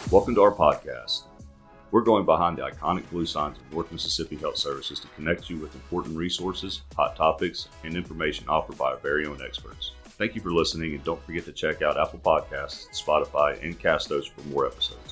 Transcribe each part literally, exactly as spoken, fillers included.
Welcome to our podcast. We're going behind the iconic blue signs of North Mississippi Health Services to connect you with important resources, hot topics, and information offered by our very own experts. Thank you for listening, and don't forget to check out Apple Podcasts, Spotify, and Castos for more episodes.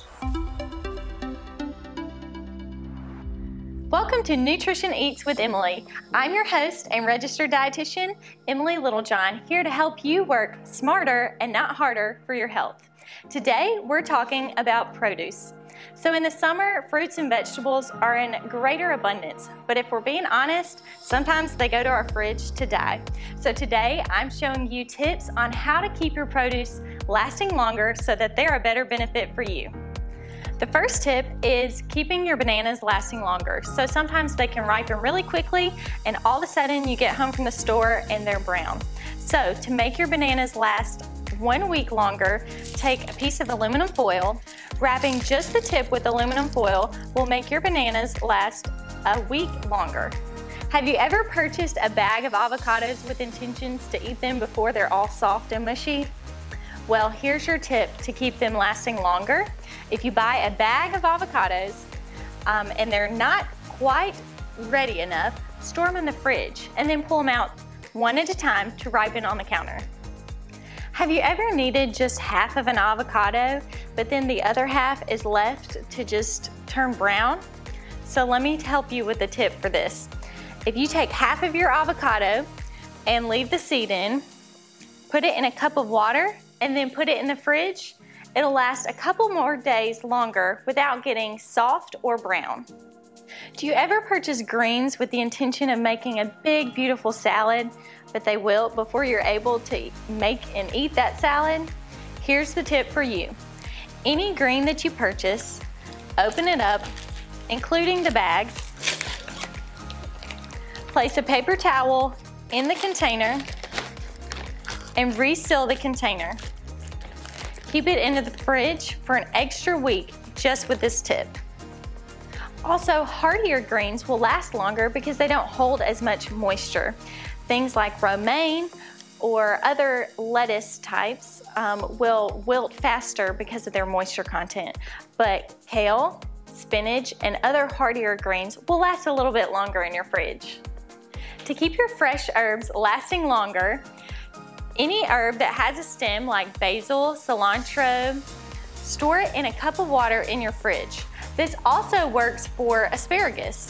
Welcome to Nutrition Eats with Emily. I'm your host and registered dietitian, Emily Littlejohn, here to help you work smarter and not harder for your health. Today, we're talking about produce. So in the summer, fruits and vegetables are in greater abundance, but if we're being honest, sometimes they go to our fridge to die. So today, I'm showing you tips on how to keep your produce lasting longer so that they're a better benefit for you. The first tip is keeping your bananas lasting longer. So sometimes they can ripen really quickly and all of a sudden you get home from the store and they're brown. So to make your bananas last one week longer, take a piece of aluminum foil. Wrapping just the tip with aluminum foil will make your bananas last a week longer. Have you ever purchased a bag of avocados with intentions to eat them before they're all soft and mushy? Well, here's your tip to keep them lasting longer. If you buy a bag of avocados um, and they're not quite ready enough, store them in the fridge and then pull them out one at a time to ripen on the counter. Have you ever needed just half of an avocado, but then the other half is left to just turn brown? So let me help you with a tip for this. If you take half of your avocado and leave the seed in, put it in a cup of water, and then put it in the fridge, it'll last a couple more days longer without getting soft or brown. Do you ever purchase greens with the intention of making a big, beautiful salad, but they wilt before you're able to make and eat that salad? Here's the tip for you. Any green that you purchase, open it up, including the bag. Place a paper towel in the container and reseal the container. Keep it in the fridge for an extra week just with this tip. Also, hardier greens will last longer because they don't hold as much moisture. Things like romaine or other lettuce types um, will wilt faster because of their moisture content. But kale, spinach, and other hardier greens will last a little bit longer in your fridge. To keep your fresh herbs lasting longer, any herb that has a stem like basil, cilantro, store it in a cup of water in your fridge. This also works for asparagus.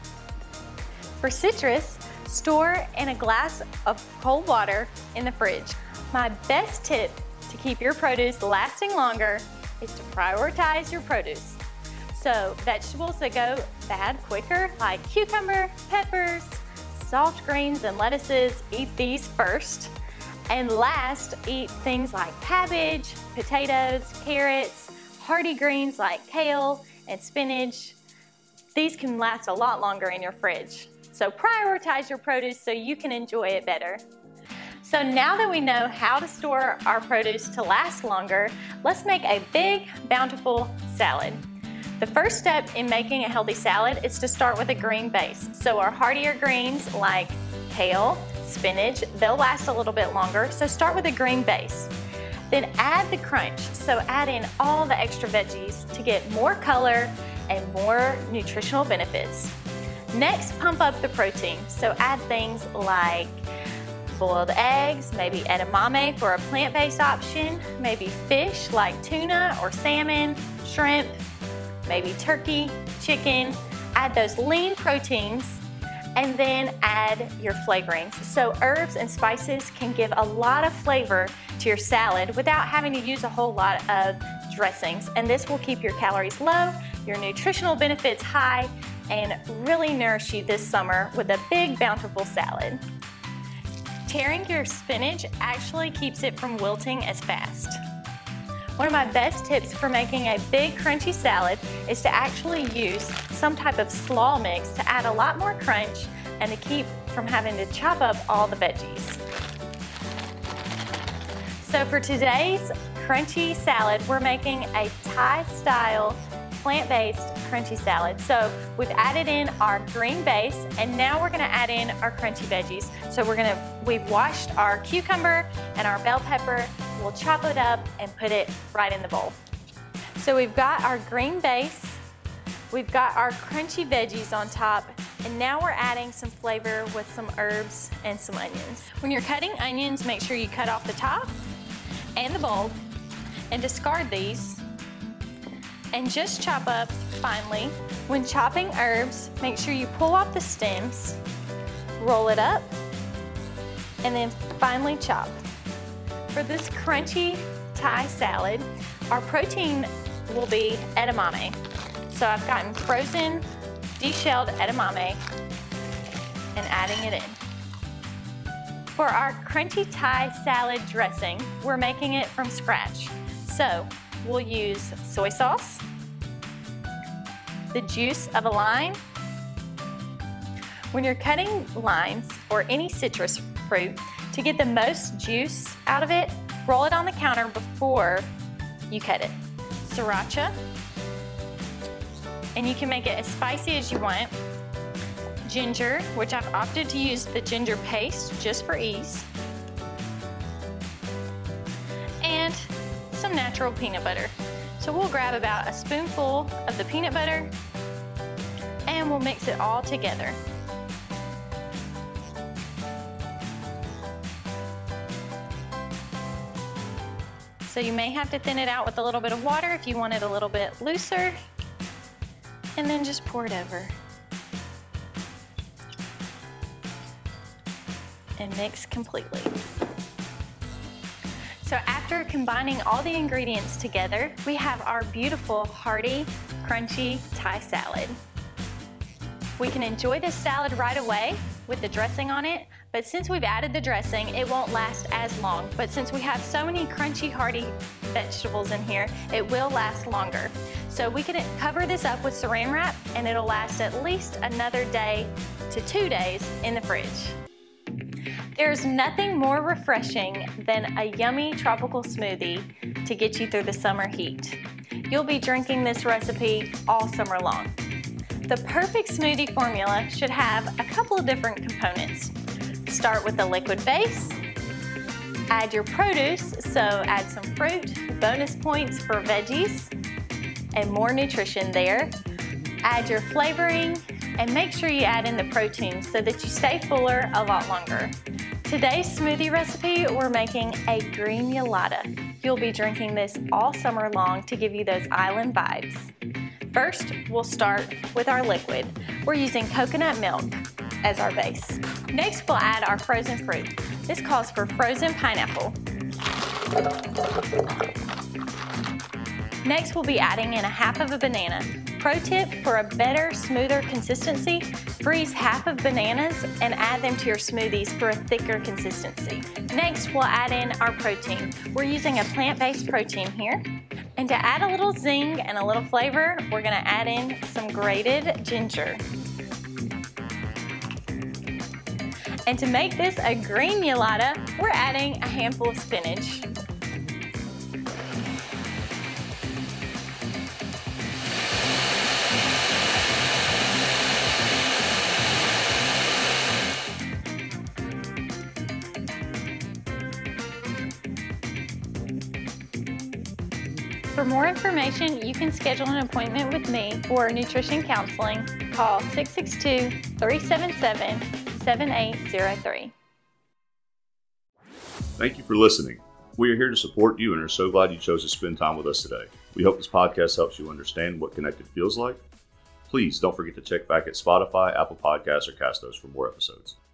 For citrus, store in a glass of cold water in the fridge. My best tip to keep your produce lasting longer is to prioritize your produce. So vegetables that go bad quicker, like cucumber, peppers, soft greens, and lettuces, eat these first. And last, eat things like cabbage, potatoes, carrots, hardy greens like kale and spinach. These can last a lot longer in your fridge. So prioritize your produce so you can enjoy it better. So now that we know how to store our produce to last longer, let's make a big, bountiful salad. The first step in making a healthy salad is to start with a green base. So our hardier greens like kale, spinach, they'll last a little bit longer, so start with a green base. Then add the crunch, so add in all the extra veggies to get more color and more nutritional benefits. Next, pump up the protein, so add things like boiled eggs, maybe edamame for a plant-based option, maybe fish like tuna or salmon, shrimp, maybe turkey, chicken. Add those lean proteins and then add your flavorings. So herbs and spices can give a lot of flavor to your salad without having to use a whole lot of dressings. And this will keep your calories low, your nutritional benefits high, and really nourish you this summer with a big, bountiful salad. Tearing your spinach actually keeps it from wilting as fast. One of my best tips for making a big crunchy salad is to actually use some type of slaw mix to add a lot more crunch and to keep from having to chop up all the veggies. So for today's crunchy salad, we're making a Thai-style plant-based crunchy salad. So we've added in our green base, and now we're gonna add in our crunchy veggies. So we're gonna, we've washed our cucumber and our bell pepper. We'll chop it up and put it right in the bowl. So we've got our green base, we've got our crunchy veggies on top, and now we're adding some flavor with some herbs and some onions. When you're cutting onions, make sure you cut off the top and the bulb and discard these and just chop up finely. When chopping herbs, make sure you pull off the stems, roll it up, and then finely chop. For this crunchy Thai salad, our protein will be edamame. So I've gotten frozen, deshelled edamame and adding it in. For our crunchy Thai salad dressing, we're making it from scratch. So we'll use soy sauce, the juice of a lime. When you're cutting limes or any citrus fruit, to get the most juice out of it, roll it on the counter before you cut it. Sriracha, and you can make it as spicy as you want. Ginger, which I've opted to use the ginger paste just for ease. And some natural peanut butter. So we'll grab about a spoonful of the peanut butter and we'll mix it all together. So you may have to thin it out with a little bit of water if you want it a little bit looser. And then just pour it over. And mix completely. So after combining all the ingredients together, we have our beautiful, hearty, crunchy Thai salad. We can enjoy this salad right away with the dressing on it, but since we've added the dressing, it won't last as long. But since we have so many crunchy, hearty vegetables in here, it will last longer. So we can cover this up with saran wrap and it'll last at least another day to two days in the fridge. There's nothing more refreshing than a yummy tropical smoothie to get you through the summer heat. You'll be drinking this recipe all summer long. The perfect smoothie formula should have a couple of different components. Start with a liquid base, add your produce, so add some fruit, bonus points for veggies, and more nutrition there. Add your flavoring, and make sure you add in the protein so that you stay fuller a lot longer. Today's smoothie recipe, we're making a green mulata. You'll be drinking this all summer long to give you those island vibes. First, we'll start with our liquid. We're using coconut milk as our base. Next, we'll add our frozen fruit. This calls for frozen pineapple. Next, we'll be adding in a half of a banana. Pro tip, for a better, smoother consistency, freeze half of bananas and add them to your smoothies for a thicker consistency. Next, we'll add in our protein. We're using a plant-based protein here. And to add a little zing and a little flavor, we're gonna add in some grated ginger. And to make this a green mulata, we're adding a handful of spinach. For more information, you can schedule an appointment with me for nutrition counseling. Call six six two, three seven seven, seven eight zero three. Thank you for listening. We are here to support you and are so glad you chose to spend time with us today. We hope this podcast helps you understand what connected feels like. Please don't forget to check back at Spotify, Apple Podcasts, or Castos for more episodes.